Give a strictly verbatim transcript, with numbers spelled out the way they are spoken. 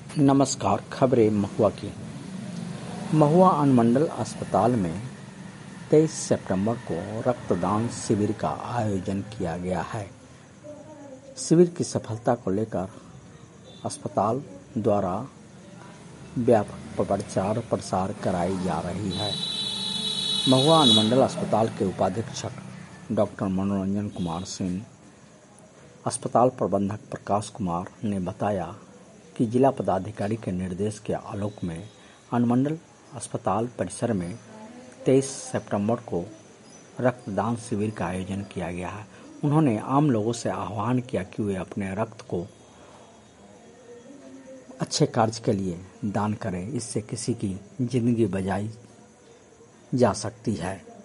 नमस्कार। खबरें महुआ की। महुआ अनुमंडल अस्पताल में तेईस सितंबर को रक्तदान शिविर का आयोजन किया गया है। शिविर की सफलता को लेकर अस्पताल द्वारा व्यापक प्रचार प्रसार कराई जा रही है। महुआ अनुमंडल अस्पताल के उपाधीक्षक डॉक्टर मनोरंजन कुमार सिंह, अस्पताल प्रबंधक प्रकाश कुमार ने बताया कि जिला पदाधिकारी के निर्देश के आलोक में अनुमंडल अस्पताल परिसर में तेईस सितंबर को रक्तदान शिविर का आयोजन किया गया है। उन्होंने आम लोगों से आह्वान किया कि वे अपने रक्त को अच्छे कार्य के लिए दान करें, इससे किसी की जिंदगी बचाई जा सकती है।